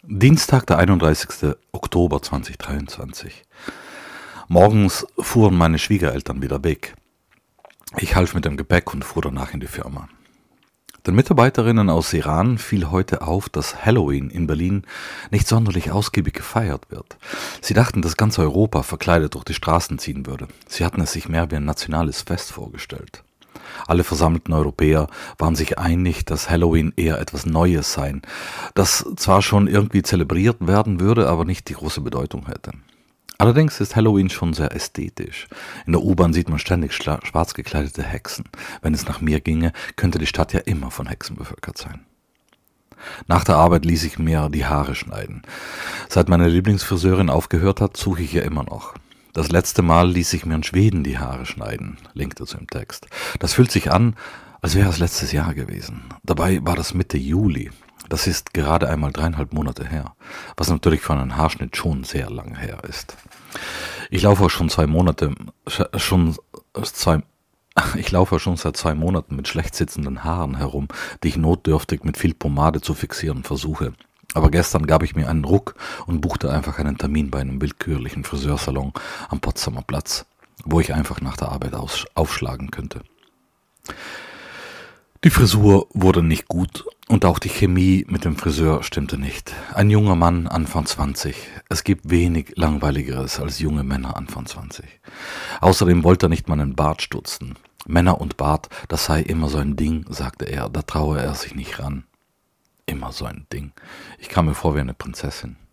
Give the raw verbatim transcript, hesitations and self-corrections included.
Dienstag, der einunddreißigste Oktober zweitausenddreiundzwanzig. Morgens fuhren meine Schwiegereltern wieder weg. Ich half mit dem Gepäck und fuhr danach in die Firma. Den Mitarbeiterinnen aus Iran fiel heute auf, dass Halloween in Berlin nicht sonderlich ausgiebig gefeiert wird. Sie dachten, dass ganz Europa verkleidet durch die Straßen ziehen würde. Sie hatten es sich mehr wie ein nationales Fest vorgestellt. Alle versammelten Europäer waren sich einig, dass Halloween eher etwas Neues sei, das zwar schon irgendwie zelebriert werden würde, aber nicht die große Bedeutung hätte. Allerdings ist Halloween schon sehr ästhetisch. In der U-Bahn sieht man ständig schla- schwarz gekleidete Hexen. Wenn es nach mir ginge, könnte die Stadt ja immer von Hexen bevölkert sein. Nach der Arbeit ließ ich mir die Haare schneiden. Seit meine Lieblingsfriseurin aufgehört hat, suche ich ihr immer noch. Das letzte Mal ließ ich mir in Schweden die Haare schneiden, linkt dazu im Text. Das fühlt sich an, als wäre es letztes Jahr gewesen. Dabei war das Mitte Juli. Das ist gerade einmal dreieinhalb Monate her, was natürlich für einen Haarschnitt schon sehr lange her ist. Ich laufe auch schon zwei Monate, schon zwei, ich laufe schon seit zwei Monaten mit schlecht sitzenden Haaren herum, die ich notdürftig mit viel Pomade zu fixieren versuche. Aber gestern gab ich mir einen Ruck und buchte einfach einen Termin bei einem willkürlichen Friseursalon am Potsdamer Platz, wo ich einfach nach der Arbeit aus- aufschlagen könnte. Die Frisur wurde nicht gut und auch die Chemie mit dem Friseur stimmte nicht. Ein junger Mann, Anfang zwanzig. Es gibt wenig Langweiligeres als junge Männer Anfang zwanzig. Außerdem wollte er nicht meinen Bart stutzen. Männer und Bart, das sei immer so ein Ding, sagte er, da traue er sich nicht ran. Immer so ein Ding. Ich kam mir vor wie eine Prinzessin.